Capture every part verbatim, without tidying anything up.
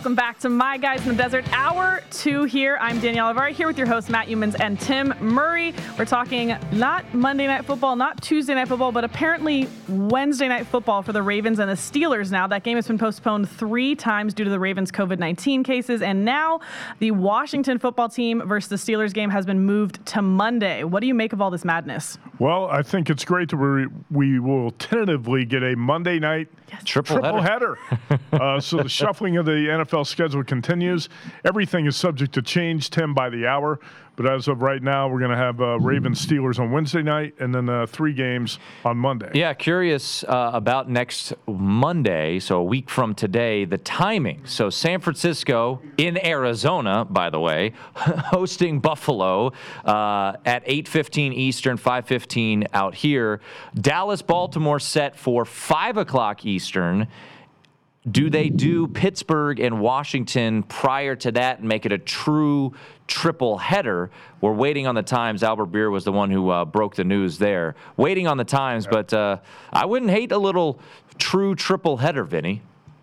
Welcome back to My Guys in the Desert, hour two here. I'm Danielle Avari here with your hosts, Matt Youmans and Tim Murray. We're talking not Monday Night Football, not Tuesday Night Football, but apparently Wednesday Night Football for the Ravens and the Steelers now. That game has been postponed three times due to the Ravens' covid nineteen cases, and now the Washington football team versus the Steelers game has been moved to Monday. What do you make of all this madness? Well, I think it's great that we, we will tentatively get a Monday night Yes. triple, triple header. header. uh, so the shuffling of the N F L schedule continues. Everything is subject to change, Tim, by the hour. But as of right now, we're going to have uh, Ravens Steelers on Wednesday night and then uh, three games on Monday. Yeah, curious uh, about next Monday, so a week from today, the timing. So San Francisco in Arizona, by the way, hosting Buffalo uh, at eight fifteen Eastern, five fifteen out here. Dallas, Baltimore set for five o'clock Eastern. Do they do Pittsburgh and Washington prior to that and make it a true triple header? We're waiting on the times. Albert Beer was the one who uh, broke the news there. Waiting on the times, yeah. but uh, I wouldn't hate a little true triple header, Vinny.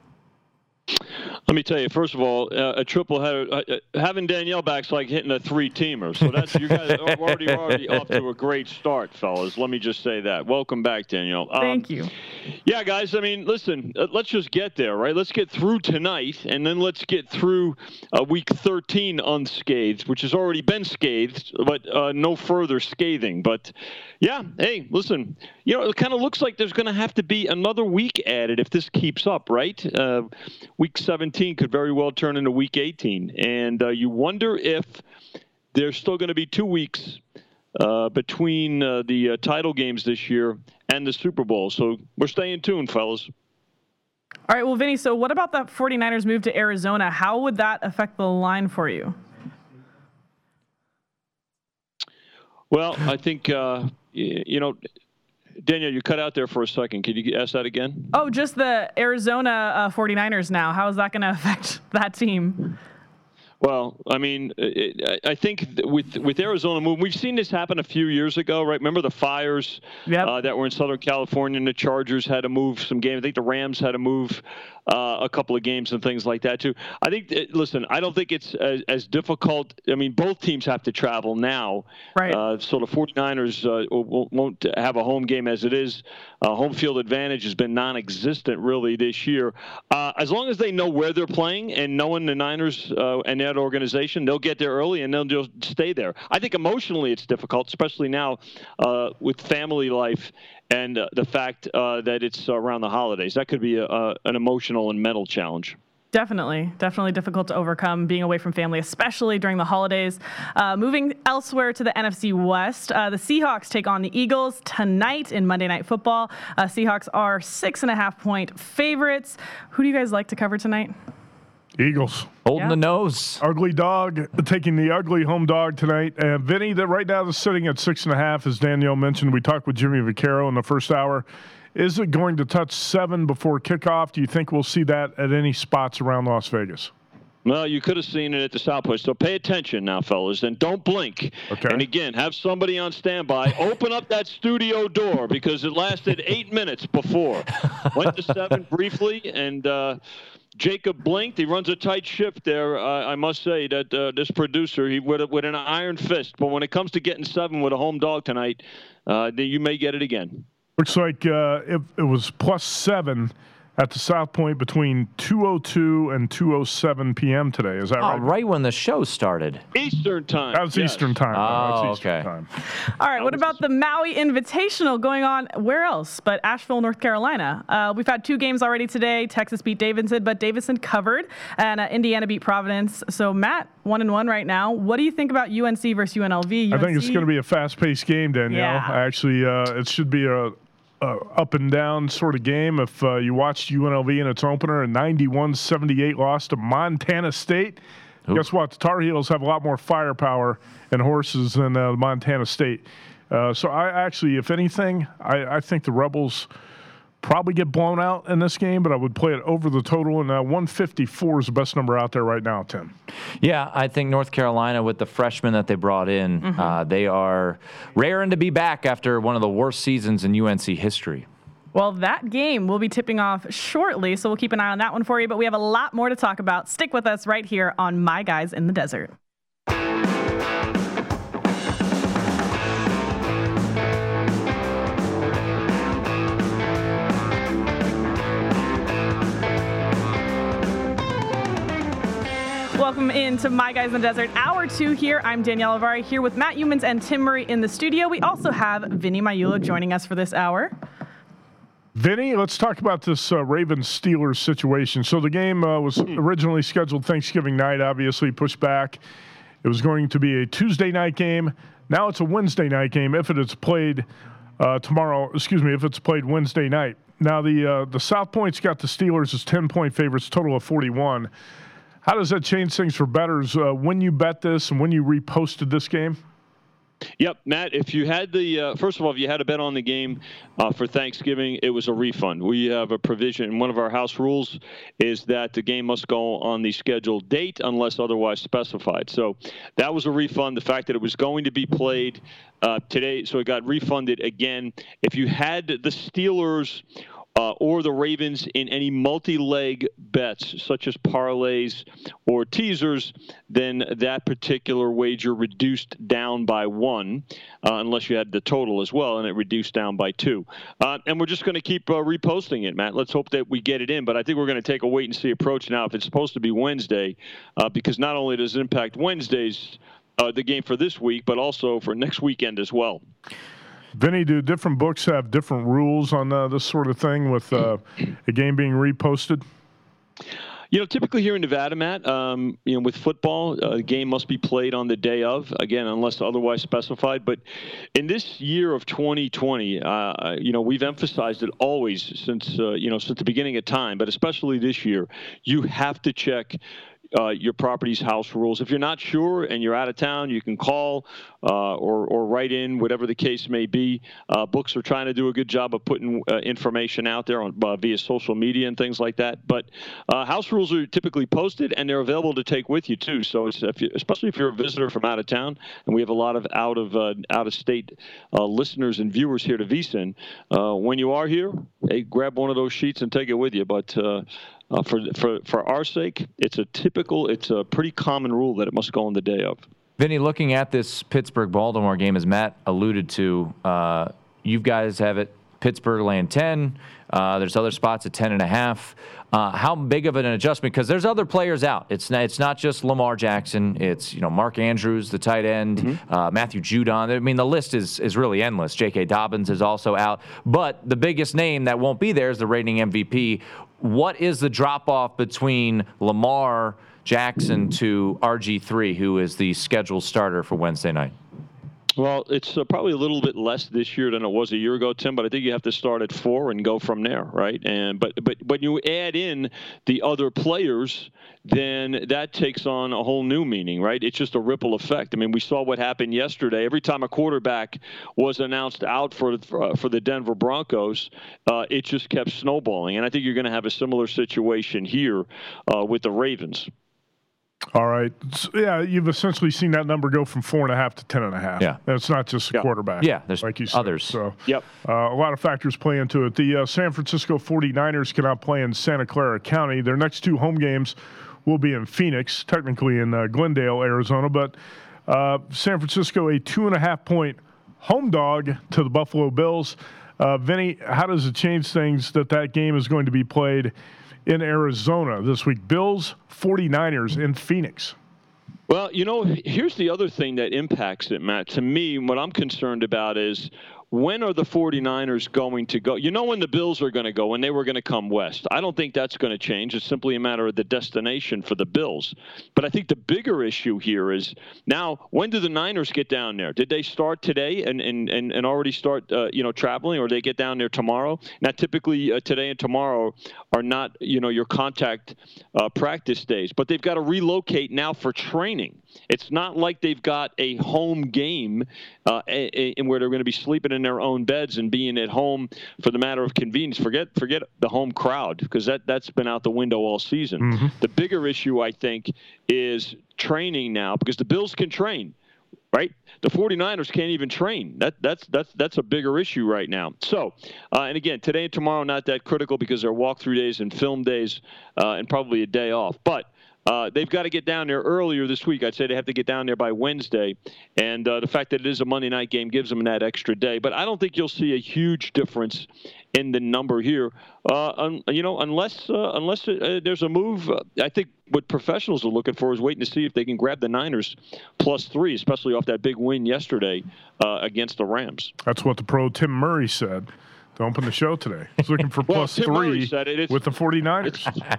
Let me tell you, first of all, uh, a triple header, uh, having Danielle back's like hitting a three-teamer. So that's you guys are already already off to a great start, fellas. Let me just say that. Welcome back, Danielle. Um, Thank you. Yeah, guys. I mean, listen. Uh, let's just get there, right? Let's get through tonight, and then let's get through uh, week thirteen unscathed, which has already been scathed, but uh, no further scathing. But yeah, hey, listen. You know, it kind of looks like there's going to have to be another week added if this keeps up, right? Uh, week seventeen could very well turn into week eighteen. And uh, you wonder if there's still going to be two weeks uh, between uh, the uh, title games this year and the Super Bowl. So we're staying tuned, fellas. All right, well, Vinny, so what about the 49ers move to Arizona? How would that affect the line for you? Well, I think, uh, you know, Daniel, you cut out there for a second. Can you ask that again? Oh, just the Arizona uh, 49ers now. How is that going to affect that team? Well, I mean, it, I think with with Arizona move, we've seen this happen a few years ago, right? Remember the fires yep. uh, that were in Southern California, and the Chargers had to move some games. I think the Rams had to move uh, a couple of games and things like that too. I think, it, listen, I don't think it's as, as difficult. I mean, both teams have to travel now. Right. Uh, so the 49ers uh, won't have a home game as it is. Uh, home field advantage has been non-existent really this year. Uh, as long as they know where they're playing and knowing the Niners uh, and that organization, they'll get there early and they'll just stay there. I think emotionally it's difficult, especially now uh, with family life and uh, the fact uh, that it's around the holidays. That could be a, a, an emotional and mental challenge. Definitely, definitely difficult to overcome being away from family, especially during the holidays. Uh, moving elsewhere to the N F C West, uh, the Seahawks take on the Eagles tonight in Monday Night Football. Uh, Seahawks are six and a half point favorites. Who do you guys like to cover tonight? Eagles. Holding yeah. the nose. Ugly dog, taking the ugly home dog tonight. And Vinny, that right now they're sitting at six and a half, as Danielle mentioned. We talked with Jimmy Vaccaro in the first hour. Is it going to touch seven before kickoff? Do you think we'll see that at any spots around Las Vegas? Well, you could have seen it at the South Point. So pay attention now, fellas, and don't blink. Okay. And again, have somebody on standby. Open up that studio door because it lasted eight minutes before. Went to seven briefly, and uh, Jacob blinked. He runs a tight ship there. Uh, I must say that uh, this producer, he with, with an iron fist. But when it comes to getting seven with a home dog tonight, uh, you may get it again. Looks like uh, it, it was plus seven at the South Point between two oh two and two oh seven p.m. today. Is that oh, right? Right when the show started. Eastern time. That was yes. Eastern time. Oh, That's Eastern okay. time. All right, what about the Maui Invitational going on where else but Asheville, North Carolina? Uh, we've had two games already today. Texas beat Davidson, but Davidson covered, and uh, Indiana beat Providence. So, Matt, one and one right now. What do you think about U N C versus U N L V? U N C? I think it's going to be a fast-paced game, Danielle. Yeah. Actually, uh, it should be a Uh, up and down sort of game. If uh, you watched U N L V in its opener, a ninety-one seventy-eight loss to Montana State, Oop. Guess what? The Tar Heels have a lot more firepower and horses than uh, Montana State. Uh, so I actually, if anything, I, I think the Rebels probably get blown out in this game, but I would play it over the total, and uh, one fifty-four is the best number out there right now, Tim. Yeah, I think North Carolina, with the freshmen that they brought in, mm-hmm. uh, they are raring to be back after one of the worst seasons in U N C history. Well, that game will be tipping off shortly, so we'll keep an eye on that one for you. But we have a lot more to talk about. Stick with us right here on My Guys in the Desert. Welcome into My Guys in the Desert, hour two here. I'm Danielle Avari here with Matt Youmans and Tim Murray in the studio. We also have Vinny Magliulo joining us for this hour. Vinny, let's talk about this uh, Ravens-Steelers situation. So the game uh, was originally scheduled Thanksgiving night, obviously pushed back. It was going to be a Tuesday night game. Now it's a Wednesday night game if it is played uh, tomorrow, excuse me, if it's played Wednesday night. Now the uh, the South Point's got the Steelers as ten-point favorites, total of forty-one. How does that change things for bettors uh, when you bet this and when you reposted this game? Yep, Matt, if you had the, uh, first of all, if you had a bet on the game uh, for Thanksgiving, it was a refund. We have a provision. One of our house rules is that the game must go on the scheduled date unless otherwise specified. So that was a refund. The fact that it was going to be played uh, today, so it got refunded again. If you had the Steelers Uh, or the Ravens in any multi-leg bets, such as parlays or teasers, then that particular wager reduced down by one, uh, unless you had the total as well, and it reduced down by two. Uh, and we're just going to keep uh, reposting it, Matt. Let's hope that we get it in. But I think we're going to take a wait-and-see approach now if it's supposed to be Wednesday, uh, because not only does it impact Wednesdays, uh, the game for this week, but also for next weekend as well. Vinny, do different books have different rules on uh, this sort of thing with uh, a game being reposted? You know, typically here in Nevada, Matt, um, you know, with football, a uh, game must be played on the day of, again, unless otherwise specified. But in this year of twenty twenty, uh, you know, we've emphasized it always since, uh, you know, since the beginning of time, but especially this year, you have to check Uh, your property's house rules. If you're not sure and you're out of town, you can call uh, or, or write in, whatever the case may be. Uh, books are trying to do a good job of putting uh, information out there on, uh, via social media and things like that. But uh, house rules are typically posted, and they're available to take with you, too. So it's, if you, especially if you're a visitor from out of town, and we have a lot of out of, uh, out-of-state uh, listeners and viewers here to V S I N, uh, when you are here, hey, grab one of those sheets and take it with you. But uh, Uh, for for for our sake, it's a typical, it's a pretty common rule that it must go on the day of. Vinny, looking at this Pittsburgh-Baltimore game, as Matt alluded to, uh, you guys have it Pittsburgh laying ten. Uh, there's other spots at ten and a half. Uh, how big of an adjustment? Because there's other players out. It's not, it's not just Lamar Jackson. It's, you know, Mark Andrews, the tight end, mm-hmm. uh, Matthew Judon. I mean, the list is is really endless. J K. Dobbins is also out. But the biggest name that won't be there is the reigning M V P. What is the drop-off between Lamar Jackson to R G three, who is the scheduled starter for Wednesday night? Well, it's uh, probably a little bit less this year than it was a year ago, Tim. But I think you have to start at four and go from there, right? And but but when you add in the other players, then that takes on a whole new meaning, right? It's just a ripple effect. I mean, we saw what happened yesterday. Every time a quarterback was announced out for for, for the Denver Broncos, uh, it just kept snowballing. And I think you're going to have a similar situation here uh, with the Ravens. All right. So, yeah, you've essentially seen that number go from four and a half to ten and a half. Yeah. And it's not just a yeah. quarterback. Yeah, there's like you said. others. So, yep. Uh, a lot of factors play into it. The uh, San Francisco forty-niners cannot play in Santa Clara County. Their next two home games will be in Phoenix, technically in uh, Glendale, Arizona. But uh, San Francisco, a two and a half point home dog to the Buffalo Bills. Uh, Vinny, how does it change things that that game is going to be played in Arizona this week? Bills, forty-niners in Phoenix. Well, you know, here's the other thing that impacts it, Matt. To me, what I'm concerned about is when are the forty-niners going to go? You know when the Bills are going to go, when they were going to come west. I don't think that's going to change. It's simply a matter of the destination for the Bills. But I think the bigger issue here is now, when do the Niners get down there? Did they start today and and, and, and already start, uh, you know, traveling, or they get down there tomorrow? Now, typically uh, today and tomorrow are not, you know, your contact uh, practice days, but they've got to relocate now for training. It's not like they've got a home game uh, a, a, where they're going to be sleeping in their own beds and being at home for the matter of convenience. Forget forget the home crowd, because that, that's been out the window all season. Mm-hmm. The bigger issue, I think, is training now, because the Bills can train. right? The 49ers can't even train. That that's that's that's a bigger issue right now. So, uh, and again, today and tomorrow not that critical because they're walkthrough days and film days, uh, and probably a day off. But uh, they've got to get down there earlier this week. I'd say they have to get down there by Wednesday, and uh, the fact that it is a Monday night game gives them that extra day. But I don't think you'll see a huge difference in the number here, uh, un, you know, unless uh, unless uh, there's a move. Uh, I think what professionals are looking for is waiting to see if they can grab the Niners plus three, especially off that big win yesterday uh, against the Rams. That's what the pro Tim Murray said to open the show today. He's looking for well, plus Tim three said it, with the 49ers.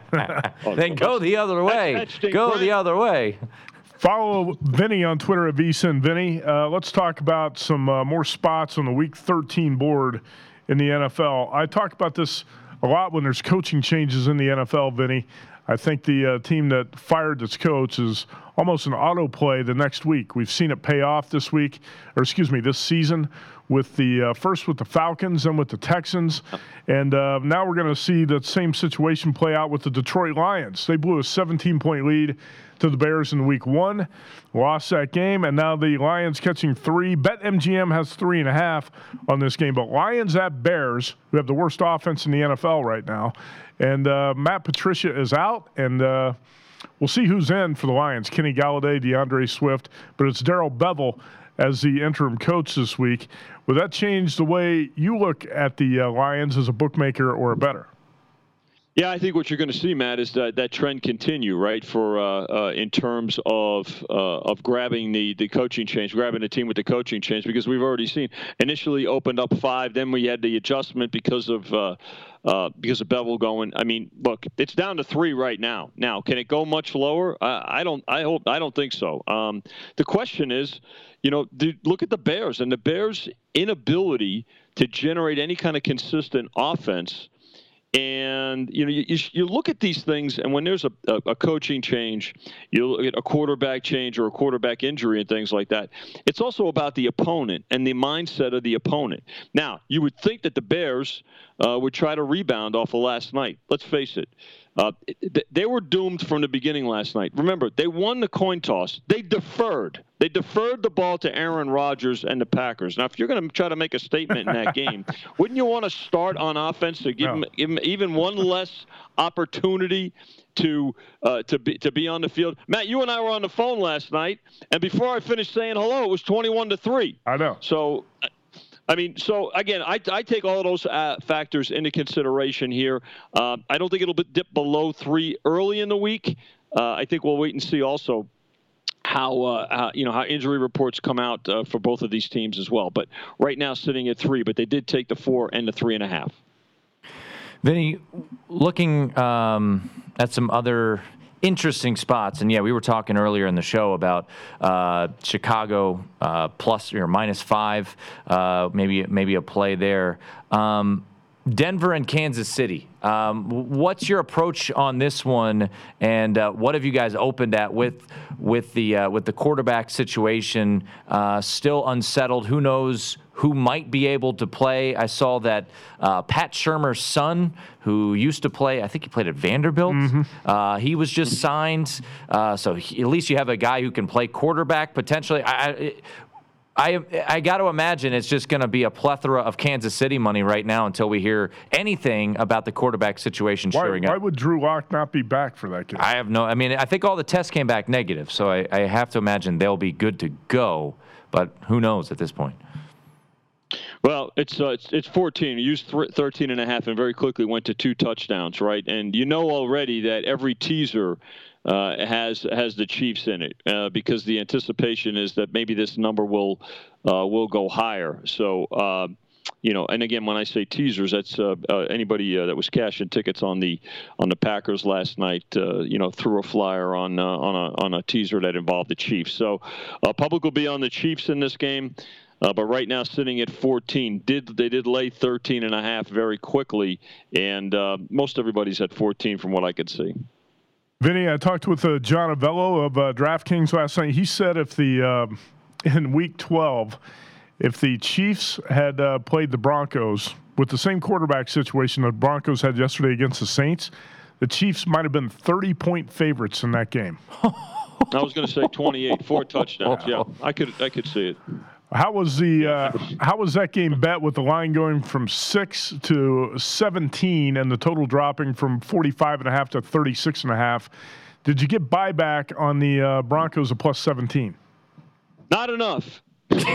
Then go the other way. That's, that's go the other way. Follow Vinny on Twitter at VSiN Vinny. Uh, let's talk about some uh, more spots on the Week thirteen board in the N F L. I talk about this a lot when there's coaching changes in the N F L, Vinny. I think the uh, team that fired its coach is almost an autoplay the next week. We've seen it pay off this week, or excuse me, this season, with the uh, first with the Falcons, then with the Texans, and uh, now we're going to see that same situation play out with the Detroit Lions. They blew a seventeen-point lead to the Bears in week one, lost that game, and now the Lions catching three. BetMGM has three and a half on this game, but Lions at Bears, who have the worst offense in the N F L right now, and uh, Matt Patricia is out, and uh, we'll see who's in for the Lions. Kenny Galladay, DeAndre Swift, but it's Darrell Bevell as the interim coach this week. Will that change the way you look at the uh, Lions as a bookmaker or a bettor? Yeah, I think what you're going to see, Matt, is that that trend continue, right? For uh, uh, in terms of uh, of grabbing the the coaching change, grabbing the team with the coaching change, because we've already seen initially opened up five, then we had the adjustment because of uh, uh, because of Bevell going. I mean, look, it's down to three right now. Now, can it go much lower? I, I don't. I hope. I don't think so. Um, the question is, you know, dude, look at the Bears and the Bears' inability to generate any kind of consistent offense. And, you know, you, you look at these things, and when there's a, a, a coaching change, you look at a quarterback change or a quarterback injury and things like that, it's also about the opponent and the mindset of the opponent. Now, you would think that the Bears uh, would try to rebound off of last night. Let's face it. Uh, they were doomed from the beginning last night. Remember, they won the coin toss. They deferred. They deferred the ball to Aaron Rodgers and the Packers. Now, if you're going to try to make a statement in that game, wouldn't you want to start on offense to give, no. them, give them even one less opportunity to uh, to be to be on the field? Matt, you and I were on the phone last night, and before I finished saying hello, it was twenty-one to three. I know. So. I mean, so, again, I, I take all of those uh, factors into consideration here. Uh, I don't think it'll dip below three early in the week. Uh, I think we'll wait and see also how, uh, how you know, how injury reports come out uh, for both of these teams as well. But right now sitting at three, but they did take the four and the three and a half. Vinny, looking um, at some other interesting spots, and yeah, we were talking earlier in the show about uh, Chicago uh, plus or minus five, uh, maybe maybe a play there. Um, Denver and Kansas City. Um, what's your approach on this one, and uh, what have you guys opened at with with the uh, with the quarterback situation uh, still unsettled? Who knows who might be able to play? I saw that uh, Pat Shurmur's son, who used to play, I think he played at Vanderbilt. Mm-hmm. Uh, he was just signed, uh, so he, at least you have a guy who can play quarterback potentially. I. I I I got to imagine it's just going to be a plethora of Kansas City money right now until we hear anything about the quarterback situation why, shoring why up. Why would Drew Lock not be back for that game? I have no. I mean, I think all the tests came back negative, so I, I have to imagine they'll be good to go. But who knows at this point? Well, it's uh, it's it's fourteen. You used th- thirteen and a half, and very quickly went to two touchdowns, right? And you know already that every teaser Uh, has has the Chiefs in it uh, because the anticipation is that maybe this number will uh, will go higher. So uh, you know, and again, when I say teasers, that's uh, uh, anybody uh, that was cashing tickets on the on the Packers last night. Uh, you know, threw a flyer on uh, on a on a teaser that involved the Chiefs. So uh, public will be on the Chiefs in this game. Uh, but right now, sitting at fourteen, did they did lay thirteen and a half very quickly, and uh, most everybody's at fourteen from what I could see. Vinny, I talked with uh, John Avello of uh, DraftKings last night. He said if the uh, in Week twelve, if the Chiefs had uh, played the Broncos with the same quarterback situation the Broncos had yesterday against the Saints, the Chiefs might have been thirty-point favorites in that game. I was going to say twenty-eight, four touchdowns. Yeah, I could I could see it. How was the uh, how was that game bet with the line going from six to seventeen and the total dropping from forty-five and a half to thirty-six and a half? Did you get buyback on the uh, Broncos of plus seventeen? Not enough. Not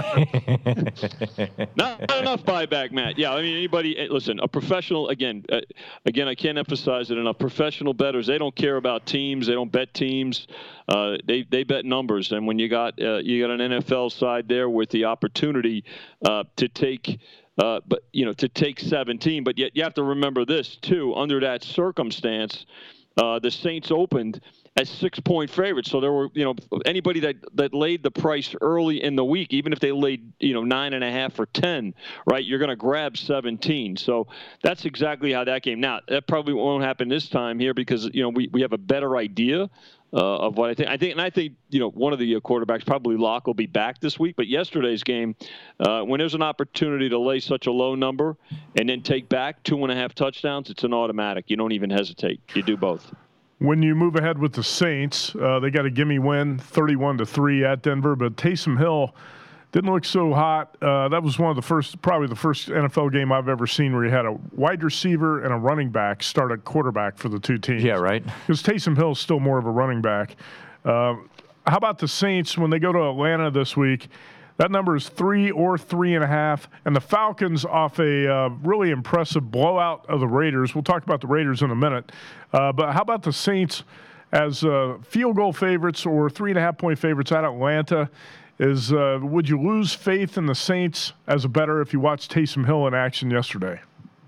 enough buyback, Matt. Yeah, I mean, anybody, listen, a professional, again, uh, again, I can't emphasize it enough. Professional bettors, they don't care about teams. They don't bet teams. Uh, they they bet numbers. And when you got uh, you got an N F L side there with the opportunity uh, to take, uh, but you know, to take seventeen, but yet you have to remember this too. Under that circumstance, uh, the Saints opened as six-point favorites. So there were, you know, anybody that, that laid the price early in the week, even if they laid, you know, nine and a half or ten, right, you're going to grab seventeen. So that's exactly how that came. Now, that probably won't happen this time here because, you know, we, we have a better idea uh, of what I think. I think, and I think, you know, one of the quarterbacks, probably Locke, will be back this week. But yesterday's game, uh, when there's an opportunity to lay such a low number and then take back two and a half touchdowns, it's an automatic. You don't even hesitate. You do both. When you move ahead with the Saints, uh, they got a gimme win, thirty-one to three at Denver. But Taysom Hill didn't look so hot. Uh, that was one of the first, probably the first N F L game I've ever seen where you had a wide receiver and a running back start at quarterback for the two teams. Yeah, right. Because Taysom Hill's still more of a running back. Uh, how about the Saints when they go to Atlanta this week? That number is three or three and a half. And the Falcons off a uh, really impressive blowout of the Raiders. We'll talk about the Raiders in a minute. Uh, but how about the Saints as uh, field goal favorites or three and a half point favorites at Atlanta? Is uh, would you lose faith in the Saints as a bettor if you watched Taysom Hill in action yesterday?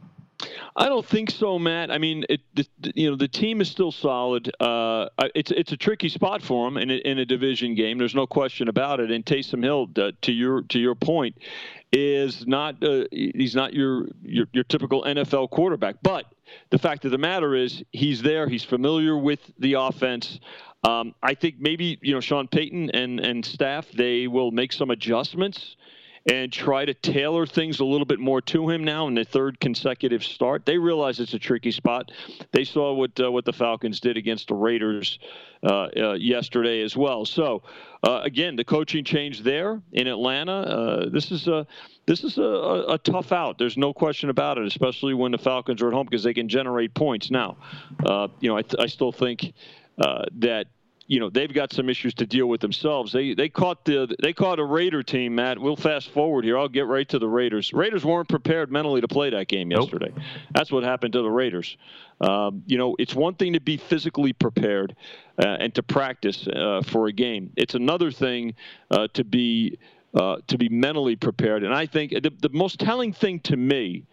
I don't think so, Matt. I mean, it, the, you know, the team is still solid. Uh, it's it's a tricky spot for them in a, in a division game. There's no question about it. And Taysom Hill, uh, to your to your point, is not uh, he's not your, your your typical N F L quarterback. But the fact of the matter is, he's there. He's familiar with the offense. Um, I think maybe you know Sean Payton and and staff, they will make some adjustments and try to tailor things a little bit more to him now in the third consecutive start. They realize it's a tricky spot. They saw what uh, what the Falcons did against the Raiders uh, uh, yesterday as well. So, uh, again, the coaching change there in Atlanta. Uh, this is a this is a, a, a tough out. There's no question about it, especially when the Falcons are at home because they can generate points. Now, uh, you know, I, th- I still think uh, that. You know, they've got some issues to deal with themselves. They they caught the they caught a Raider team, Matt. We'll fast forward here. I'll get right to the Raiders. Raiders weren't prepared mentally to play that game yesterday. Nope. That's what happened to the Raiders. Um, you know, it's one thing to be physically prepared uh, and to practice uh, for a game. It's another thing uh, to be uh, to be mentally prepared. And I think the, the most telling thing to me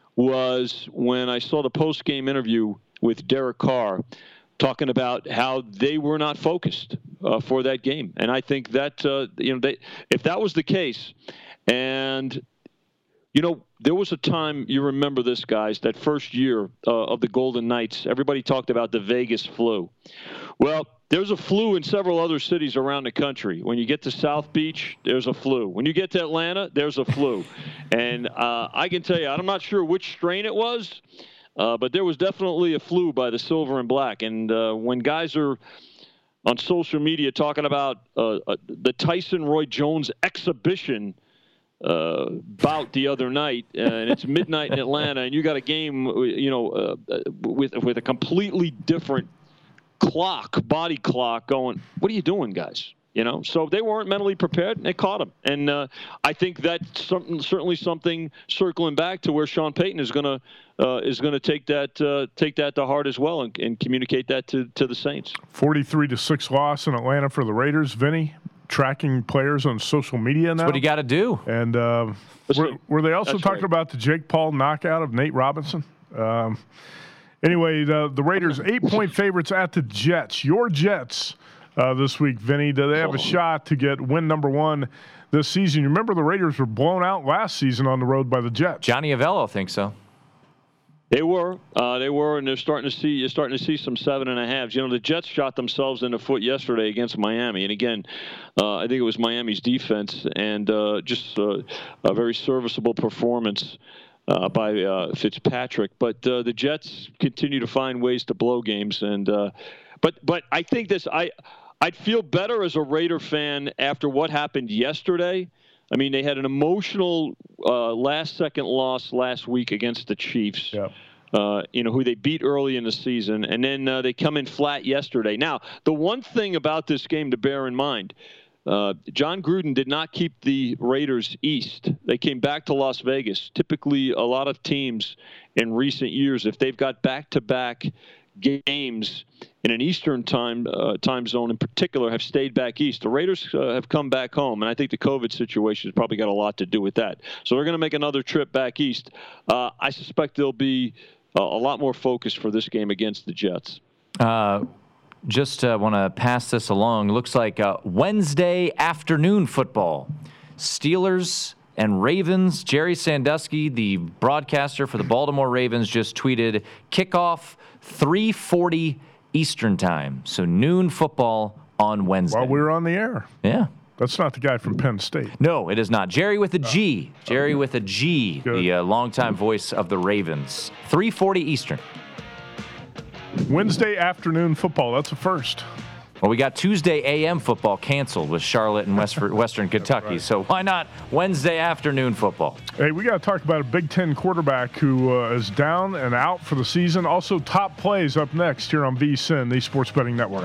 was when I saw the post-game interview with Derek Carr, talking about how they were not focused uh, for that game. And I think that, uh, you know, they, if that was the case, and, you know, there was a time, you remember this, guys, that first year uh, of the Golden Knights, everybody talked about the Vegas flu. Well, there's a flu in several other cities around the country. When you get to South Beach, there's a flu. When you get to Atlanta, there's a flu. And uh, I can tell you, I'm not sure which strain it was, Uh, but there was definitely a flu by the Silver and Black. And uh, when guys are on social media talking about uh, uh, the Tyson Roy Jones exhibition uh, bout the other night, uh, and it's midnight in Atlanta, and you got a game, you know, uh, with with a completely different clock, body clock going, what are you doing, guys? You know, so they weren't mentally prepared, and they caught them. And uh, I think that's something, certainly something circling back to where Sean Payton is going to uh, is going to take that uh, take that to heart as well, and, and communicate that to, to the Saints. forty-three to six loss in Atlanta for the Raiders. Vinny, tracking players on social media now. That's what you got to do. And uh, were, were they also talking right. about the Jake Paul knockout of Nate Robinson? Um, anyway, the, the Raiders eight-point favorites at the Jets. Your Jets. Uh, this week, Vinny, do they have a shot to get win number one this season? You remember the Raiders were blown out last season on the road by the Jets. Johnny Avello thinks so. They were, uh, they were, and they're starting to see. You're starting to see some seven and a halves. You know, the Jets shot themselves in the foot yesterday against Miami, and again, uh, I think it was Miami's defense and uh, just uh, a very serviceable performance uh, by uh, Fitzpatrick. But uh, the Jets continue to find ways to blow games, and uh, but but I think this I. I'd feel better as a Raider fan after what happened yesterday. I mean, they had an emotional uh, last-second loss last week against the Chiefs. Yep. Uh, you know, who they beat early in the season, and then uh, they come in flat yesterday. Now, the one thing about this game to bear in mind, uh, John Gruden did not keep the Raiders east. They came back to Las Vegas. Typically, a lot of teams in recent years, if they've got back-to-back games in an Eastern time uh, time zone in particular, have stayed back east. The Raiders uh, have come back home, and I think the COVID situation has probably got a lot to do with that. So they're going to make another trip back east. Uh, I suspect they'll be Uh, a lot more focus for this game against the Jets. Uh, just uh, want to pass this along. Looks like uh, Wednesday afternoon football. Steelers and Ravens. Jerry Sandusky, the broadcaster for the Baltimore Ravens, just tweeted kickoff three forty Eastern time. So noon football on Wednesday. While we were on the air. Yeah. That's not the guy from Penn State. No, it is not. Jerry with a G. Jerry with a G, Good. the uh, longtime voice of the Ravens. three forty Eastern. Wednesday afternoon football. That's a first. Well, we got Tuesday A M football canceled with Charlotte and West, Western Kentucky. Right. So why not Wednesday afternoon football? Hey, we got to talk about a Big Ten quarterback who uh, is down and out for the season. Also, top plays up next here on V S I N, the Sports Betting Network.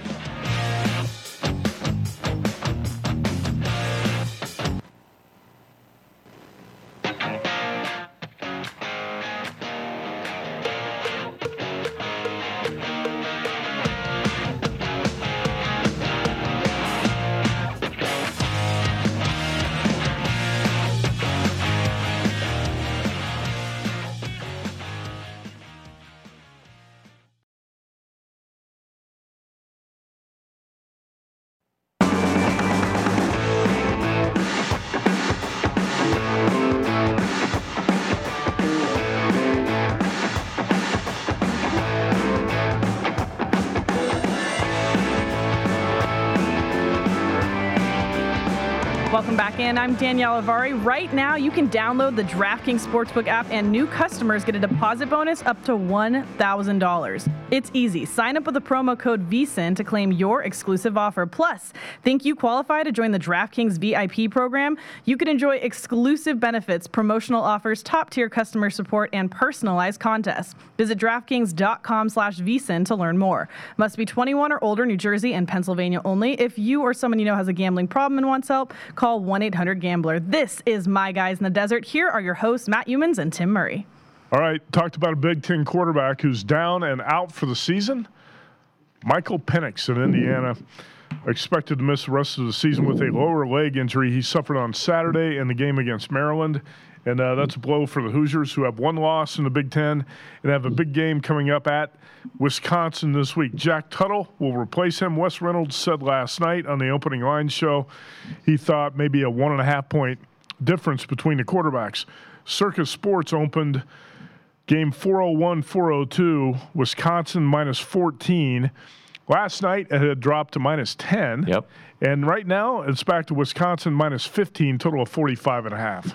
Welcome back in. I'm Danielle Avari. Right now, you can download the DraftKings Sportsbook app, and new customers get a deposit bonus up to one thousand dollars. It's easy. Sign up with the promo code V S I N to claim your exclusive offer. Plus, think you qualify to join the DraftKings V I P program? You can enjoy exclusive benefits, promotional offers, top-tier customer support, and personalized contests. Visit DraftKings.com slash VSIN to learn more. Must be twenty-one or older, New Jersey and Pennsylvania only. If you or someone you know has a gambling problem and wants help, call one eight hundred gambler. This is My Guys in the Desert. Here are your hosts, Matt Youmans and Tim Murray. All right, talked about a Big Ten quarterback who's down and out for the season. Michael Penix in Indiana, expected to miss the rest of the season with a lower leg injury he suffered on Saturday in the game against Maryland. And uh, that's a blow for the Hoosiers, who have one loss in the Big Ten and have a big game coming up at Wisconsin this week. Jack Tuttle will replace him. Wes Reynolds said last night on the opening line show he thought maybe a one and a half point difference between the quarterbacks. Circus Sports opened game four oh one four oh two, Wisconsin minus fourteen. Last night it had dropped to minus ten. Yep. And right now it's back to Wisconsin minus fifteen, total of forty-five and a half.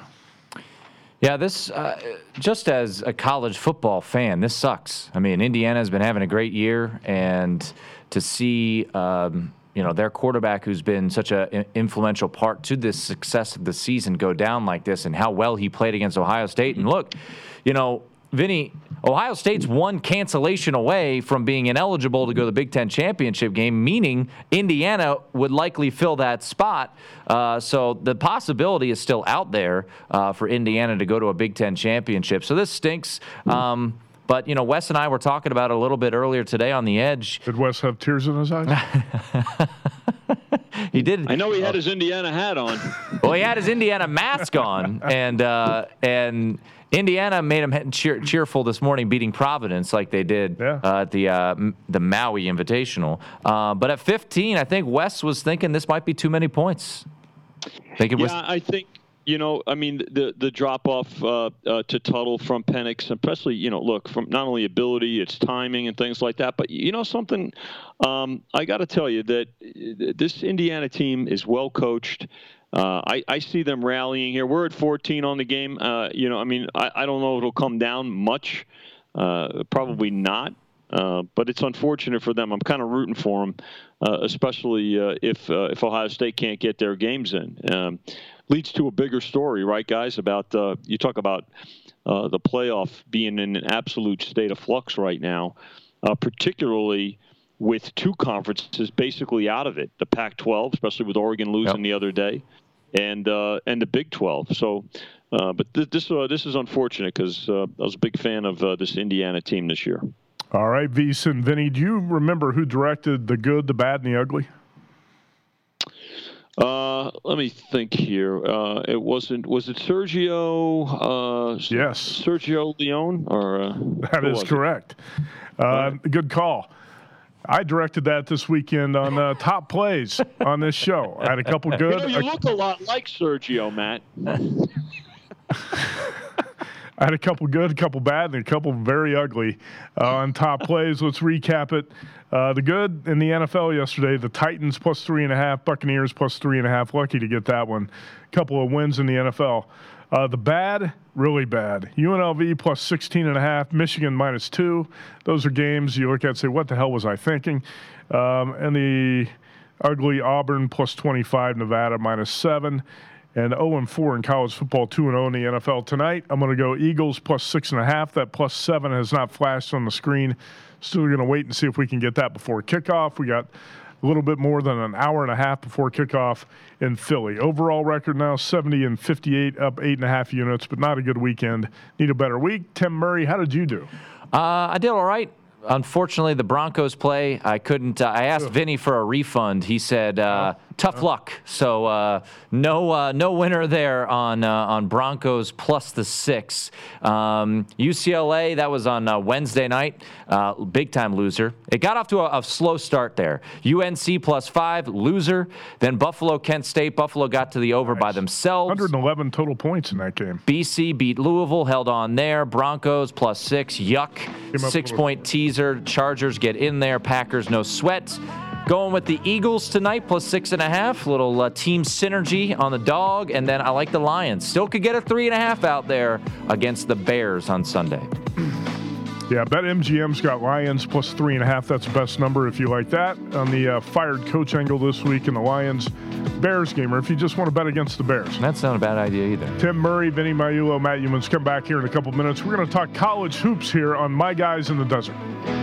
Yeah, this, uh, just as a college football fan, this sucks. I mean, Indiana's been having a great year, and to see, um, you know, their quarterback, who's been such an influential part to this success of the season, go down like this, and how well he played against Ohio State. And look, you know, Vinny, Ohio State's one cancellation away from being ineligible to go to the Big Ten championship game, meaning Indiana would likely fill that spot. Uh, so the possibility is still out there uh, for Indiana to go to a Big Ten championship. So this stinks. Um, but, you know, Wes and I were talking about it a little bit earlier today on the Edge. Did Wes have tears in his eyes? He did. I know he had his Indiana hat on. Well, he had his Indiana mask on, and uh, and Indiana made him cheer, cheerful this morning, beating Providence like they did yeah. uh, at the uh, the Maui Invitational. Uh, but at fifteen, I think Wes was thinking this might be too many points. Think it yeah, was. I think. You know, I mean, the the drop off uh, uh, to Tuttle from Penix, especially, you know, look, from not only ability, it's timing and things like that. But, you know, something um, I got to tell you that this Indiana team is well coached. Uh, I, I see them rallying here. We're at fourteen on the game. Uh, you know, I mean, I, I don't know if it'll come down much. Uh, probably not. Uh, but it's unfortunate for them. I'm kind of rooting for them, uh, especially uh, if uh, if Ohio State can't get their games in. Um, leads to a bigger story, right, guys? About uh, you talk about uh, the playoff being in an absolute state of flux right now, uh, particularly with two conferences basically out of it: the Pac twelve, especially with Oregon losing yep. the other day, and uh, and the Big twelve. So. Uh, but th- this uh, this is unfortunate because uh, I was a big fan of uh, this Indiana team this year. All right, VSiN, Vinny, do you remember who directed The Good, the Bad, and the Ugly? Uh, let me think here. Uh, it wasn't. Was it Sergio? Uh, yes. Sergio Leone, or uh, that is correct. Uh, right. Good call. I directed that this weekend on uh, Top Plays on this show. I had a couple good. You know, you look a lot like Sergio, Matt. I had a couple good, a couple bad, and a couple very ugly uh, on Top Plays. Let's recap it. Uh, the good in the N F L yesterday, the Titans plus three and a half, Buccaneers plus three and a half. Lucky to get that one. Couple of wins in the N F L. Uh, the bad, really bad. U N L V plus sixteen and a half, Michigan minus two. Those are games you look at and say, what the hell was I thinking? Um, and the ugly, Auburn plus twenty-five, Nevada minus seven. And oh and four in college football, two and oh in the N F L. Tonight, I'm going to go Eagles plus six and a half. That plus seven has not flashed on the screen. Still going to wait and see if we can get that before kickoff. We got a little bit more than an hour and a half before kickoff in Philly. Overall record now seventy and fifty-eight, up eight and a half units, but not a good weekend. Need a better week. Tim Murray, how did you do? Uh, I did all right. Unfortunately, the Broncos play, I couldn't. Uh, I asked Vinny for a refund. He said, uh, "Tough luck." So uh, no, uh, no winner there on uh, on Broncos plus the six. Um, U C L A, that was on uh, Wednesday night. Uh, big time loser. It got off to a, a slow start there. U N C plus five, loser. Then Buffalo, Kent State. Buffalo got to the over nice. by themselves. one hundred eleven total points in that game. B C beat Louisville, held on there. Broncos plus six, yuck. Six point teaser. Chargers get in there. Packers, no sweat. Going with the Eagles tonight, plus six and a half. Little uh, team synergy on the dog. And then I like the Lions. Still could get a three and a half out there against the Bears on Sunday. Yeah, BetMGM's got Lions plus three and a half. That's the best number if you like that. On the uh, fired coach angle this week in the Lions-Bears game, or if you just want to bet against the Bears. That's not a bad idea either. Tim Murray, Vinny Magliulo, Matt Youmans come back here in a couple minutes. We're going to talk college hoops here on My Guys in the Desert.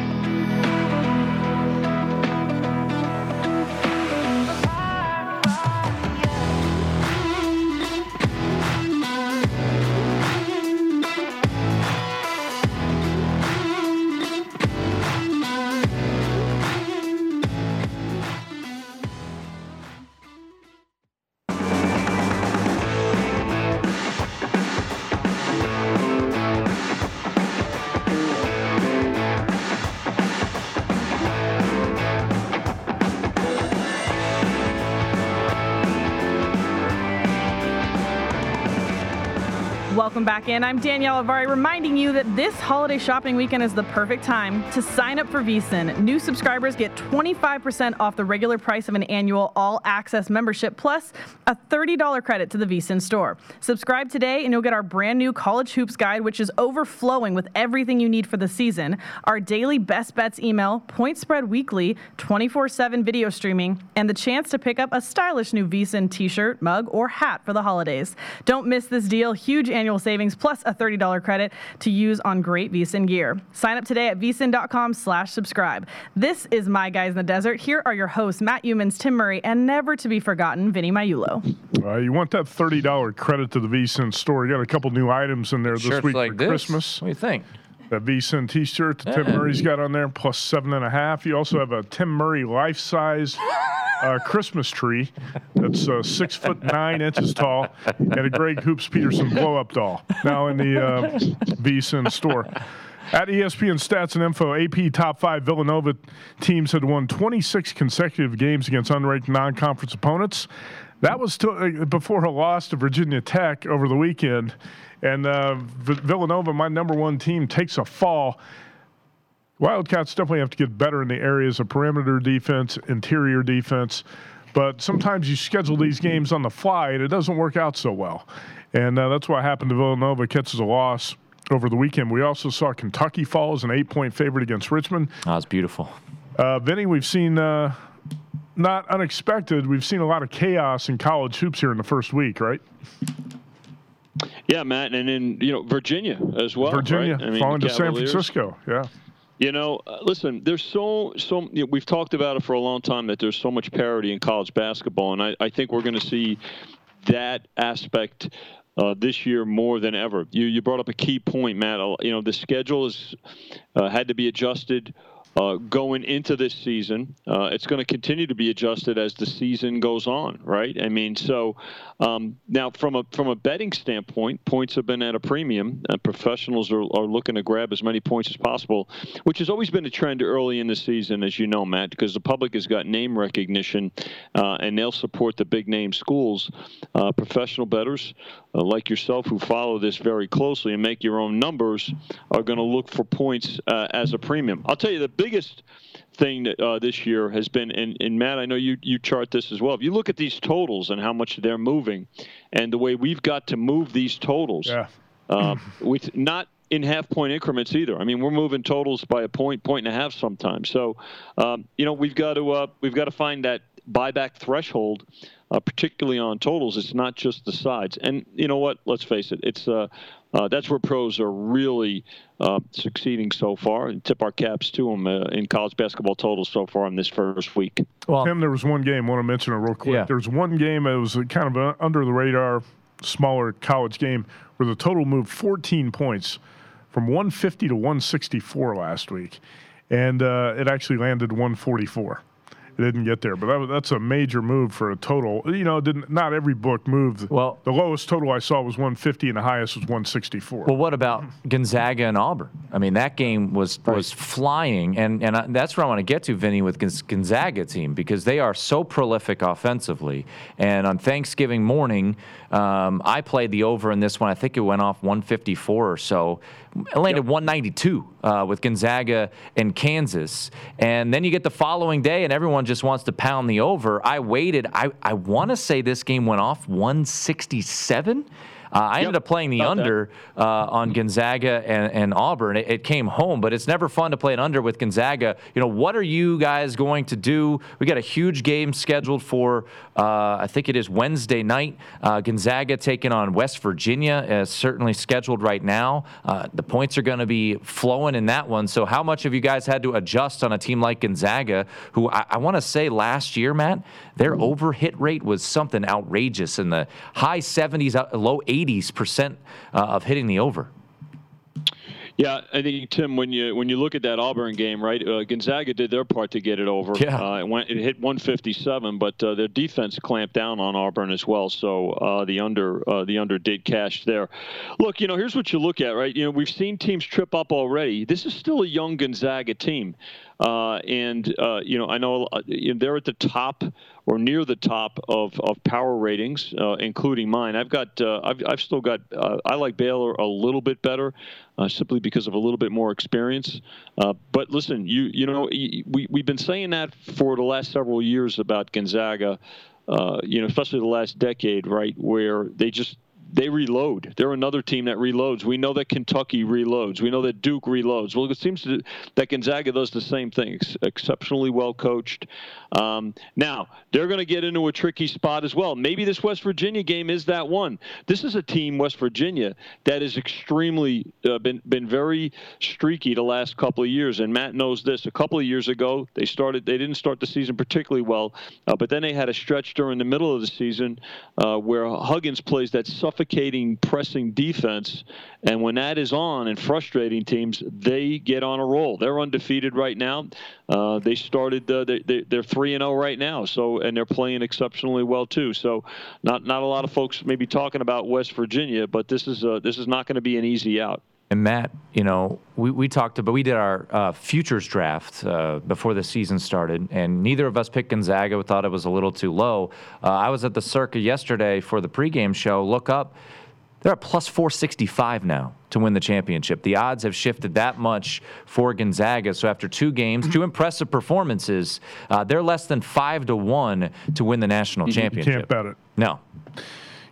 Welcome back in. I'm Danielle Avari, reminding you that this holiday shopping weekend is the perfect time to sign up for VSiN. New subscribers get twenty-five percent off the regular price of an annual all-access membership, plus a thirty dollars credit to the VSiN store. Subscribe today and you'll get our brand new College Hoops Guide, which is overflowing with everything you need for the season, our daily Best Bets email, Point Spread Weekly, twenty-four seven video streaming, and the chance to pick up a stylish new VSiN t-shirt, mug, or hat for the holidays. Don't miss this deal. Huge annual savings plus a thirty dollars credit to use on great VSiN gear. Sign up today at vsin.com slash subscribe. This is My Guys in the Desert. Here are your hosts, Matt Youmans, Tim Murray, and never to be forgotten, Vinny Magliulo. Uh, you want that thirty dollars credit to the VSiN store. You got a couple new items in there this Shirts week like for this? Christmas. What do you think? That VSiN t-shirt that Yeah. Tim Murray's got on there, plus seven and a half. You also have a Tim Murray life-size uh, Christmas tree that's uh, six foot nine inches tall, and a Greg Hoops Peterson blow-up doll now in the uh, VSiN store. At E S P N Stats and Info, A P Top five Villanova teams had won twenty-six consecutive games against unranked non-conference opponents. That was to, uh, before a loss to Virginia Tech over the weekend. And uh, v- Villanova, my number one team, takes a fall. Wildcats definitely have to get better in the areas of perimeter defense, interior defense. But sometimes you schedule these games on the fly, and it doesn't work out so well. And uh, that's what happened to Villanova. Catches a loss over the weekend. We also saw Kentucky fall as an eight-point favorite against Richmond. That was beautiful. Uh, Vinny, we've seen, uh, not unexpected, we've seen a lot of chaos in college hoops here in the first week, right? Yeah, Matt, and in you know Virginia as well. Virginia right? I mean, falling to San Francisco. Yeah. You know, uh, listen, there's so, so you know, we've talked about it for a long time that there's so much parity in college basketball, and I, I think we're going to see that aspect uh, this year more than ever. You you brought up a key point, Matt. You know, the schedule has uh, had to be adjusted uh, going into this season. Uh, it's going to continue to be adjusted as the season goes on, right? I mean, so um, now from a from a betting standpoint, points have been at a premium. Uh, professionals are, are looking to grab as many points as possible, which has always been a trend early in the season, as you know, Matt, because the public has got name recognition uh, and they'll support the big name schools. Uh, professional bettors uh, like yourself who follow this very closely and make your own numbers are going to look for points uh, as a premium. I'll tell you the biggest thing that uh, this year has been, and, and Matt, I know you you chart this as well. If you look at these totals and how much they're moving, and the way we've got to move these totals, yeah. uh, with not in half point increments either. I mean, we're moving totals by a point, point and a half sometimes. So, um, you know, we've got to uh, we've got to find that buyback threshold, uh, particularly on totals. It's not just the sides. And you know what? Let's face it. It's uh, uh, that's where pros are really uh, succeeding so far. And tip our caps to them uh, in college basketball totals so far in this first week. Well, Tim, there was one game. I want to mention it real quick. Yeah. There was one game that was kind of an under the radar, smaller college game where the total moved fourteen points from one fifty to one sixty-four last week, and uh, it actually landed one forty-four. It didn't get there, but that was, that's a major move for a total. You know, didn't not every book moved. Well, the lowest total I saw was one fifty, and the highest was one sixty-four. Well, what about Gonzaga and Auburn? I mean, that game was was flying, and and I, that's where I want to get to, Vinny, with Gonz- Gonzaga team, because they are so prolific offensively. And on Thanksgiving morning, um, I played the over in this one. I think it went off one fifty-four or so. It landed yep. one ninety-two uh, with Gonzaga and Kansas. And then you get the following day, and everyone just wants to pound the over. I waited. I, I want to say this game went off one sixty-seven. Uh, I yep. ended up playing the About under uh, on Gonzaga and, and Auburn. It, it came home, but it's never fun to play an under with Gonzaga. You know, what are you guys going to do? We got a huge game scheduled for, uh, I think it is Wednesday night. Uh, Gonzaga taking on West Virginia, uh, certainly scheduled right now. Uh, the points are going to be flowing in that one. So how much have you guys had to adjust on a team like Gonzaga, who I, I want to say last year, Matt, their over hit rate was something outrageous in the high seventies, low eighties percent uh, of hitting the over. Yeah, I think, Tim, when you when you look at that Auburn game, right, uh, Gonzaga did their part to get it over. Yeah. Uh, it, went, it hit one fifty-seven, but uh, their defense clamped down on Auburn as well. So uh, the under uh, the under did cash there. Look, you know, here's what you look at, right? You know, we've seen teams trip up already. This is still a young Gonzaga team. Uh, and, uh, you know, I know uh, they're at the top or near the top of, of power ratings, uh, including mine. I've got, uh, I've, I've still got, uh, I like Baylor a little bit better, uh, simply because of a little bit more experience. Uh, but listen, you, you know, we, we've been saying that for the last several years about Gonzaga, uh, you know, especially the last decade, right, where they just, they reload. They're another team that reloads. We know that Kentucky reloads. We know that Duke reloads. Well, it seems to, that Gonzaga does the same thing, ex- exceptionally well coached. Um, now, they're going to get into a tricky spot as well. Maybe this West Virginia game is that one. This is a team, West Virginia, that has extremely uh, been been very streaky the last couple of years. And Matt knows this. A couple of years ago, they started. They didn't start the season particularly well, uh, but then they had a stretch during the middle of the season uh, where Huggins plays that suffocating pressing defense, and when that is on and frustrating teams, they get on a roll. They're undefeated right now. Uh, they started uh, they, they're three and oh right now, so and they're playing exceptionally well too. So not not a lot of folks maybe talking about West Virginia, but this is uh, this is not going to be an easy out. And Matt, you know, we, we talked about, we did our uh, futures draft uh, before the season started, and neither of us picked Gonzaga. We thought it was a little too low. Uh, I was at the Circa yesterday for the pregame show. Look up, they're at plus four sixty-five now to win the championship. The odds have shifted that much for Gonzaga. So after two games, two impressive performances, uh, they're less than five to one to win the national championship. You can't bet it. No.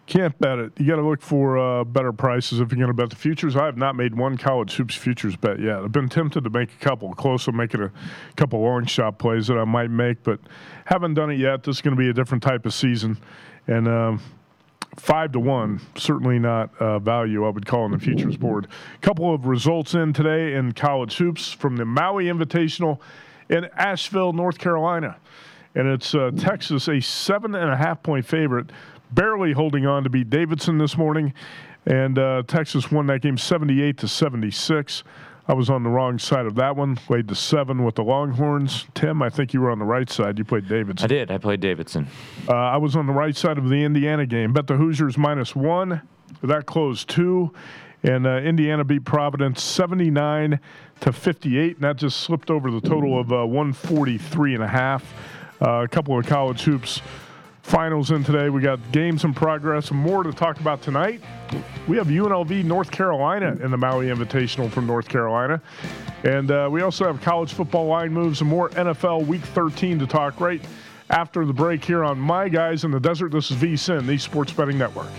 Can't bet it. You got to look for uh, better prices if you're going to bet the futures. I have not made one college hoops futures bet yet. I've been tempted to make a couple. Close to making a couple long shot plays that I might make, but haven't done it yet. This is going to be a different type of season. And um, five to one, certainly not uh, value I would call on the futures board. A couple of results in today in college hoops from the Maui Invitational in Asheville, North Carolina. And it's uh, Texas, a seven and a half point favorite, barely holding on to beat Davidson this morning. And uh, Texas won that game seventy-eight to seventy-six. I was on the wrong side of that one. Played the seven with the Longhorns. Tim, I think you were on the right side. You played Davidson. I did. I played Davidson. Uh, I was on the right side of the Indiana game. Bet the Hoosiers minus one. That closed two. And uh, Indiana beat Providence seventy-nine to fifty-eight. And that just slipped over the total of uh, one forty-three and a half. Uh, a couple of college hoops finals in today. We got games in progress and more to talk about tonight. We have U N L V North Carolina in the Maui Invitational from North Carolina. And uh, we also have college football line moves and more N F L Week thirteen to talk right after the break here on My Guys in the Desert. This is VSiN, the Sports Betting Network.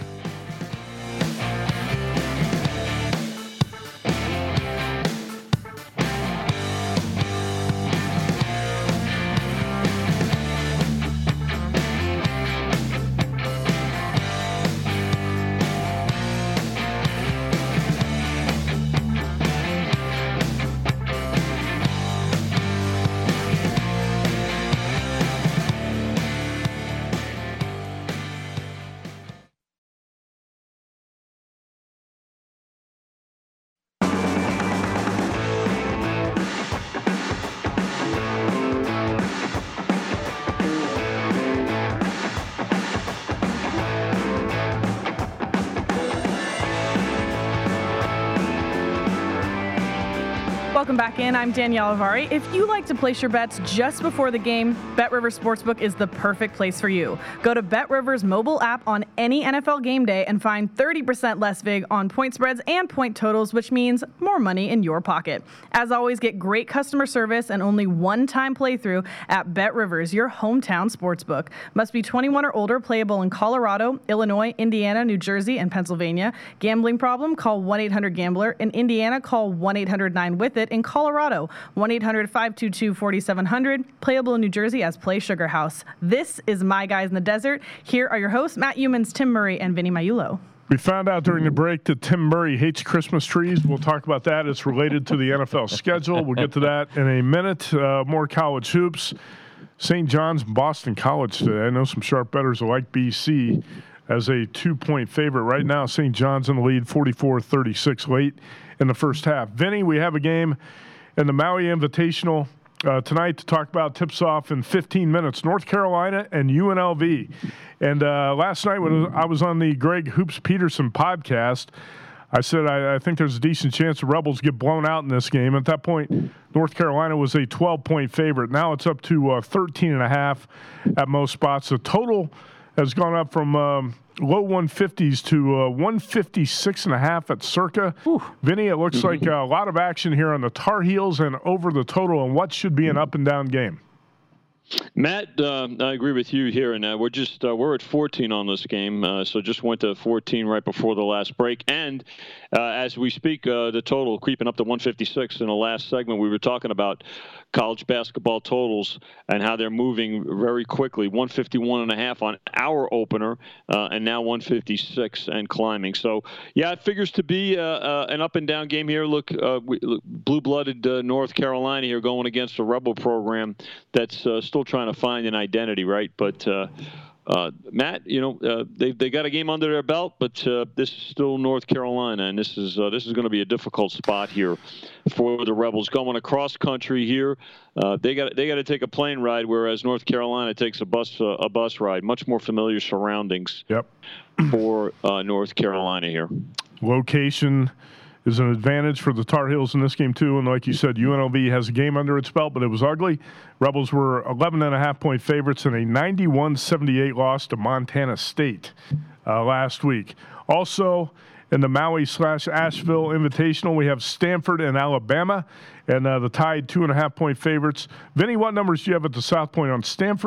Welcome back in. I'm Danielle Avari. If you like to place your bets just before the game, BetRivers Sportsbook is the perfect place for you. Go to BetRivers mobile app on any N F L game day and find thirty percent less vig on point spreads and point totals, which means more money in your pocket. As always, get great customer service and only one-time playthrough at BetRivers, your hometown sportsbook. Must be twenty-one or older, playable in Colorado, Illinois, Indiana, New Jersey, and Pennsylvania. Gambling problem? Call one eight hundred gambler. In Indiana, call one eight hundred nine with it. In Colorado, one eight hundred five two two four seven zero zero. Playable in New Jersey as Play Sugar House. This is My Guys in the Desert. Here are your hosts, Matt Youmans, Tim Murray, and Vinny Maiulo. We found out during the break that Tim Murray hates Christmas trees. We'll talk about that. It's related to the N F L schedule. We'll get to that in a minute. Uh, more college hoops. Saint John's, Boston College today. I know some sharp bettors like B C as a two-point favorite. Right now, Saint John's in the lead, forty-four thirty-six late in the first half. Vinny, we have a game in the Maui Invitational uh, tonight to talk about. Tips off in fifteen minutes. North Carolina and U N L V. And uh, last night when I was on the Greg Hoops Peterson podcast, I said I, I think there's a decent chance the Rebels get blown out in this game. At that point, North Carolina was a twelve-point favorite. Now it's up to uh, thirteen and a half at most spots. The total has gone up from um, low one fifties to uh, one fifty-six and a half at Circa. Whew. Vinny, it looks like a lot of action here on the Tar Heels and over the total and what should be an up and down game. Matt, uh, I agree with you here, and uh, we're just uh, we're at fourteen on this game, uh, so just went to fourteen right before the last break. And uh, as we speak, uh, the total creeping up to one fifty-six. In the last segment, we were talking about college basketball totals and how they're moving very quickly. one fifty-one and a half on our opener, uh, and now one fifty-six and climbing. So, yeah, it figures to be uh, uh, an up and down game here. Look, uh, we, look blue-blooded uh, North Carolina here going against a Rebel program that's uh, still trying to find an identity, right? But uh, uh, Matt, you know, uh, they they got a game under their belt, but uh, this is still North Carolina, and this is uh, this is going to be a difficult spot here for the Rebels going across country here. Uh, they got they got to take a plane ride, whereas North Carolina takes a bus uh, a bus ride. Much more familiar surroundings. Yep. For uh, North Carolina here. Location is an advantage for the Tar Heels in this game, too. And like you said, U N L V has a game under its belt, but it was ugly. Rebels were eleven and a half point favorites in a ninety-one seventy-eight loss to Montana State uh, last week. Also, in the Maui slash Asheville Invitational, we have Stanford and Alabama, and uh, the Tide two and a half point favorites. Vinny, what numbers do you have at the South Point on Stanford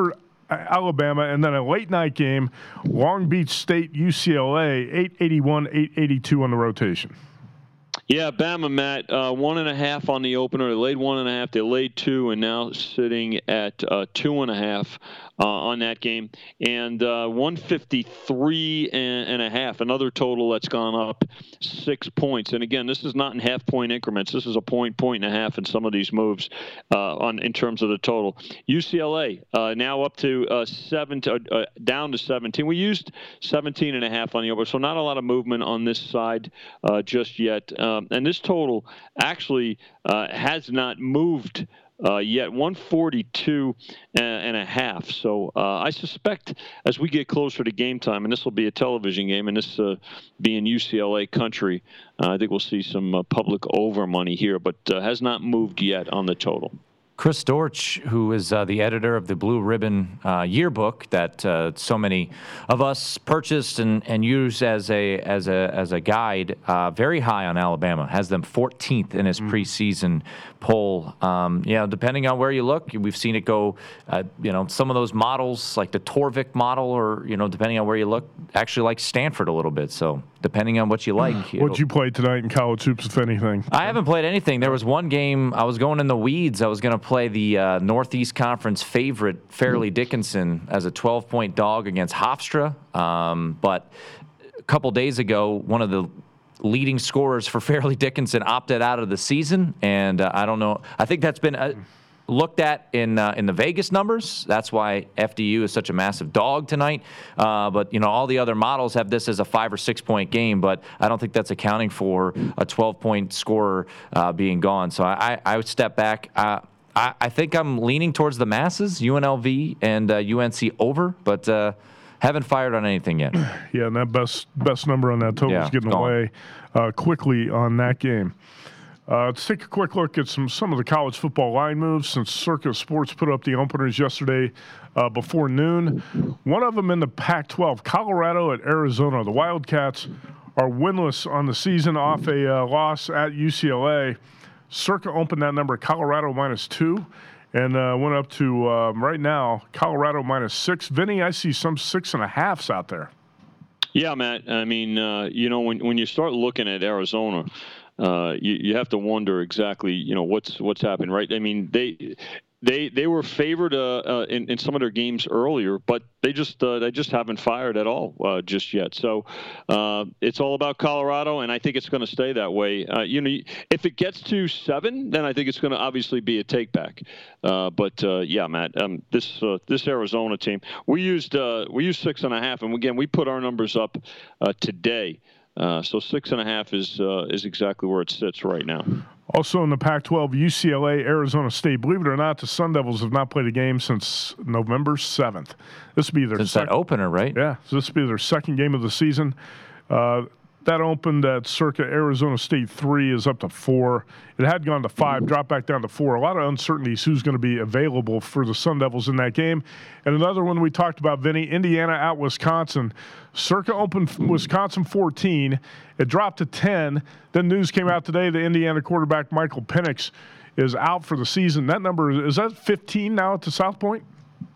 Alabama, and then a late night game, Long Beach State, U C L A, eight eighty-one, eight eighty-two on the rotation. Yeah, Bama, Matt, uh, one and a half on the opener. They laid one and a half. They laid two, and now sitting at uh, two and a half uh, on that game. And uh, one fifty-three and, and a half, another total that's gone up six points. And again, this is not in half-point increments. This is a point, point and a half in some of these moves uh, on in terms of the total. U C L A uh, now up to uh, seven, to, uh, down to seventeen. We used seventeen and a half on the opener, so not a lot of movement on this side uh, just yet. Um, and this total actually uh, has not moved uh, yet, one forty-two and a half. So uh, I suspect as we get closer to game time, and this will be a television game, and this uh, being U C L A country, uh, I think we'll see some uh, public over money here, but uh, has not moved yet on the total. Chris Dortch, who is uh, the editor of the Blue Ribbon uh, yearbook that uh, so many of us purchased and, and use as a as a as a guide, uh, very high on Alabama, has them fourteenth in his mm. preseason poll. Um, yeah, depending on where you look, we've seen it go. Uh, you know, some of those models, like the Torvik model, or you know, depending on where you look, actually like Stanford a little bit. So depending on what you like. What'd you play tonight in college hoops, if anything? I haven't played anything. There was one game I was going in the weeds. I was going to play the uh, Northeast Conference favorite Fairleigh Dickinson as a twelve-point dog against Hofstra. Um, but a couple days ago, one of the leading scorers for Fairleigh Dickinson opted out of the season, and uh, I don't know. I think that's been uh, looked at in uh, in the Vegas numbers. That's why F D U is such a massive dog tonight. Uh, but you know, all the other models have this as a five or six point game, but I don't think that's accounting for a twelve-point scorer uh, being gone. So I, I would step back. Uh, I, I think I'm leaning towards the masses, U N L V and uh, U N C over, but uh, haven't fired on anything yet. Yeah, and that best best number on that total yeah, is getting away uh, quickly on that game. Uh, let's take a quick look at some some of the college football line moves since Circa Sports put up the openers yesterday uh, before noon. One of them in the Pac twelve, Colorado at Arizona. The Wildcats are winless on the season off a uh, loss at U C L A. Circa opened that number, Colorado minus two, and uh, went up to, um, right now, Colorado minus six. Vinny, I see some six and a halves out there. Yeah, Matt. I mean, uh, you know, when when you start looking at Arizona, uh, you, you have to wonder exactly, you know, what's what's happened, right? I mean, they they they were favored uh, uh, in in some of their games earlier, but they just uh, they just haven't fired at all uh, just yet. So uh, it's all about Colorado, and I think it's going to stay that way. Uh, you know, if it gets to seven, then I think it's going to obviously be a take back. Uh, but uh, yeah, Matt, um, this uh, this Arizona team, we used uh, we used six and a half, and again we put our numbers up uh, today. Uh, so six and a half is uh, is exactly where it sits right now. Also in the Pac twelve, U C L A, Arizona State. Believe it or not, the Sun Devils have not played a game since November seventh. This will be their since sec- that opener, right? Yeah, so this will be their second game of the season. Uh, that opened at Circa. Arizona State three is up to four. It had gone to five, dropped back down to four. A lot of uncertainties who's going to be available for the Sun Devils in that game. And another one we talked about, Vinny, Indiana at Wisconsin. Circa opened Wisconsin fourteen. It dropped to ten. Then news came out today that Indiana quarterback Michael Penix is out for the season. That number, is that fifteen now at the South Point?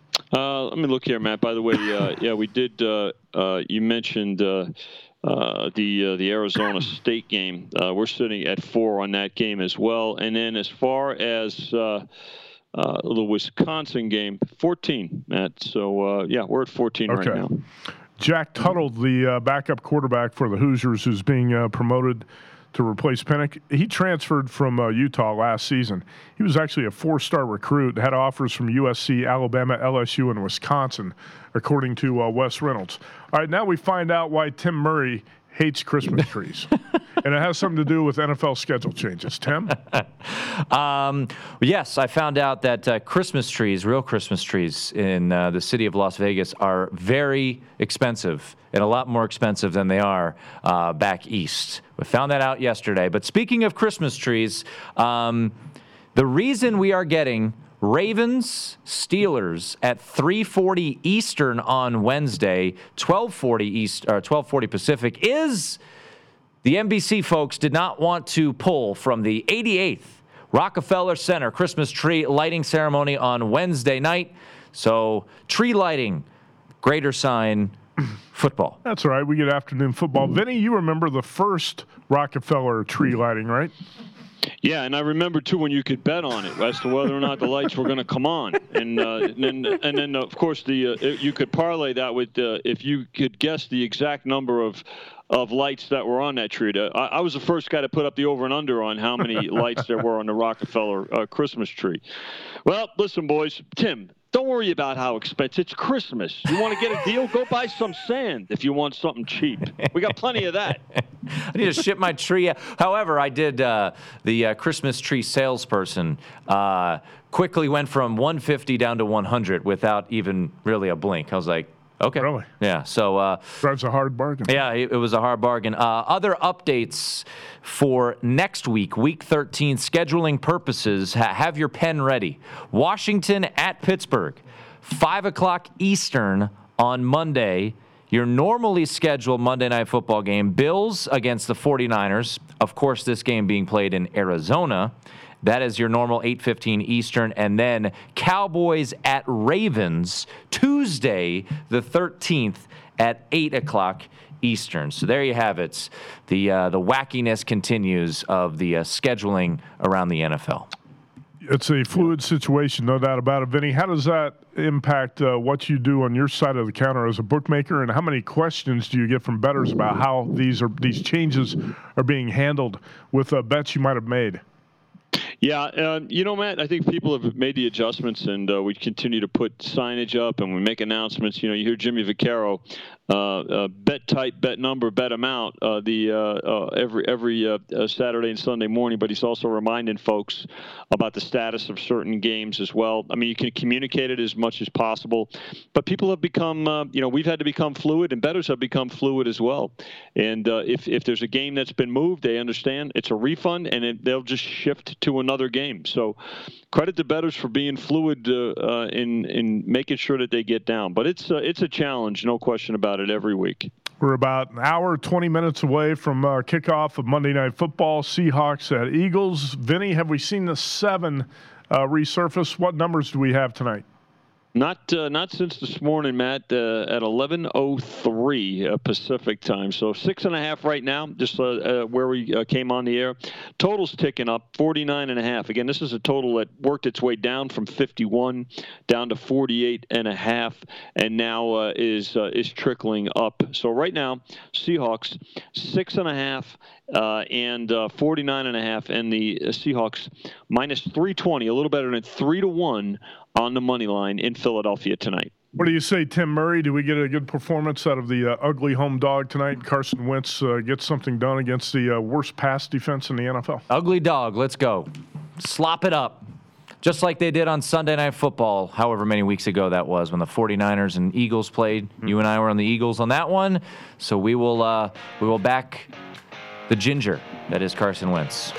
Uh, let me look here, Matt. By the way, uh, yeah, we did. Uh, uh, you mentioned uh, uh, the uh, the Arizona State game. Uh, we're sitting at four on that game as well. And then as far as uh, uh, the Wisconsin game, fourteen, Matt. So uh, yeah, we're at fourteen okay. right now. Jack Tuttle, the uh, backup quarterback for the Hoosiers, who's being uh, promoted to replace Penix. He transferred from uh, Utah last season. He was actually a four-star recruit, had offers from U S C, Alabama, L S U, and Wisconsin, according to uh, Wes Reynolds. All right, now we find out why Tim Murray hates Christmas trees. And it has something to do with N F L schedule changes. Tim? um, yes, I found out that uh, Christmas trees, real Christmas trees in uh, the city of Las Vegas are very expensive and a lot more expensive than they are uh, back east. We found that out yesterday. But speaking of Christmas trees, um, the reason we are getting Ravens, Steelers at three forty Eastern on Wednesday, twelve forty East or twelve forty Pacific is the N B C folks did not want to pull from the eighty-eighth Rockefeller Center Christmas tree lighting ceremony on Wednesday night. So tree lighting, greater sign, football. That's right. We get afternoon football. Vinny, you remember the first Rockefeller tree lighting, right? Yeah, and I remember too when you could bet on it as to whether or not the lights were going to come on, and, uh, and then and then of course the uh, you could parlay that with uh, if you could guess the exact number of of lights that were on that tree. I, I was the first guy to put up the over and under on how many lights there were on the Rockefeller uh, Christmas tree. Well, listen, boys, Tim. Don't worry about how expensive. It's Christmas. You want to get a deal? Go buy some sand if you want something cheap. We got plenty of that. I need to ship my tree. However, I did uh, the uh, Christmas tree salesperson uh, quickly went from one fifty down to one hundred without even really a blink. I was like, okay. Really? Yeah. So uh, drives a hard bargain. Yeah, it, it was a hard bargain. Uh, other updates for next week, week thirteen, scheduling purposes. Ha- have your pen ready. Washington at Pittsburgh, five o'clock Eastern on Monday. Your normally scheduled Monday Night Football game, Bills against the forty-niners. Of course, this game being played in Arizona. That is your normal eight fifteen Eastern. And then Cowboys at Ravens, Tuesday the thirteenth at eight o'clock Eastern. So there you have it. The uh, the wackiness continues of the uh, scheduling around the N F L. It's a fluid situation, no doubt about it. Vinny, how does that impact uh, what you do on your side of the counter as a bookmaker, and how many questions do you get from bettors about how these are these changes are being handled with uh, bets you might have made? Yeah, uh, you know, Matt, I think people have made the adjustments, and uh, we continue to put signage up, and we make announcements. You know, you hear Jimmy Vaccaro, uh, uh, bet type, bet number, bet amount, uh, the uh, uh, every every uh, uh, Saturday and Sunday morning. But he's also reminding folks about the status of certain games as well. I mean, you can communicate it as much as possible, but people have become, uh, you know, we've had to become fluid, and bettors have become fluid as well. And uh, if if there's a game that's been moved, they understand it's a refund, and it, they'll just shift to another game. So credit to bettors for being fluid uh, uh, in in making sure that they get down. But it's uh, it's a challenge, no question about it, every week. We're about an hour, twenty minutes away from uh, kickoff of Monday Night Football, Seahawks at Eagles. Vinny, have we seen the seven uh, resurface? What numbers do we have tonight? Not uh, not since this morning, Matt, uh, at eleven oh three uh, Pacific time. So six and a half right now, just uh, uh, where we uh, came on the air. Total's ticking up, forty-nine and a half. Again, this is a total that worked its way down from fifty-one down to forty-eight and a half, and now uh, is uh, is trickling up. So right now, Seahawks six and a half. Uh, and uh, forty-nine and a half, and the uh, Seahawks minus three twenty, a little better than three to one on the money line in Philadelphia tonight. What do you say, Tim Murray? Do we get a good performance out of the uh, ugly home dog tonight? Carson Wentz uh, gets something done against the uh, worst pass defense in the N F L. Ugly dog, let's go. Slop it up. Just like they did on Sunday Night Football, however many weeks ago that was, when the forty-niners and Eagles played. Mm-hmm. You and I were on the Eagles on that one. So we will uh, we will back the ginger that is Carson Wentz.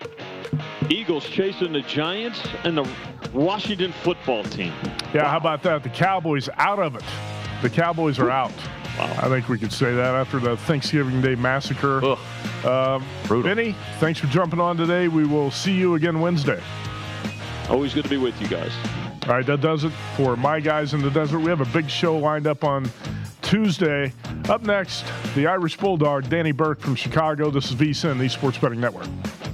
Eagles chasing the Giants and the Washington football team. Yeah, wow. How about that? The Cowboys out of it. The Cowboys are out. Wow. I think we could say that after the Thanksgiving Day massacre. Um, Vinny, thanks for jumping on today. We will see you again Wednesday. Always good to be with you guys. All right, that does it for My Guys in the Desert. We have a big show lined up on Tuesday. Up next, the Irish Bulldog, Danny Burke from Chicago. This is VSiN, the Sports Betting Network.